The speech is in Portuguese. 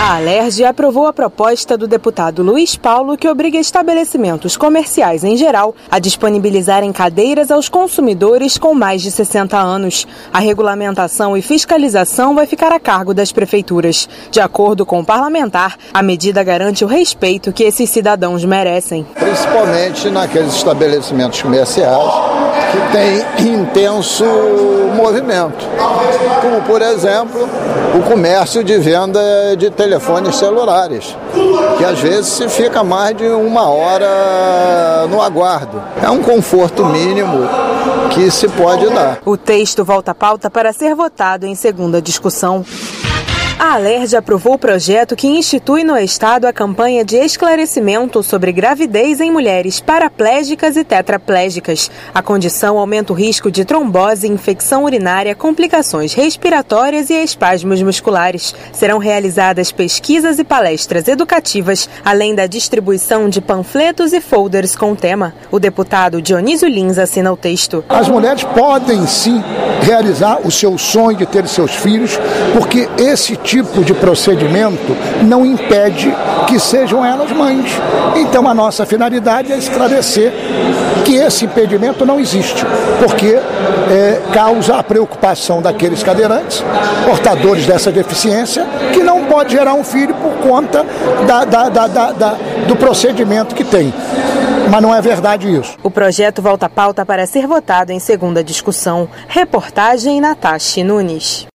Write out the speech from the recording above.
A Alerj aprovou a proposta do deputado Luiz Paulo que obriga estabelecimentos comerciais em geral a disponibilizarem cadeiras aos consumidores com mais de 60 anos. A regulamentação e fiscalização vai ficar a cargo das prefeituras. De acordo com o parlamentar, a medida garante o respeito que esses cidadãos merecem. Principalmente naqueles estabelecimentos comerciais que têm intenso movimento, como por exemplo o comércio de venda de telefones celulares, que às vezes se fica mais de 1 hora no aguardo. É um conforto mínimo que se pode dar. O texto volta à pauta para ser votado em segunda discussão. A Alerj aprovou o projeto que institui no Estado a campanha de esclarecimento sobre gravidez em mulheres paraplégicas e tetraplégicas. A condição aumenta o risco de trombose, infecção urinária, complicações respiratórias e espasmos musculares. Serão realizadas pesquisas e palestras educativas, além da distribuição de panfletos e folders com o tema. O deputado Dionísio Lins assina o texto. As mulheres podem sim realizar o seu sonho de ter seus filhos, porque esse tipo de procedimento não impede que sejam elas mães. Então a nossa finalidade é esclarecer que esse impedimento não existe, porque causa a preocupação daqueles cadeirantes, portadores dessa deficiência, que não pode gerar um filho por conta do procedimento que tem. Mas não é verdade isso. O projeto volta à pauta para ser votado em segunda discussão. Reportagem Natasha Nunes.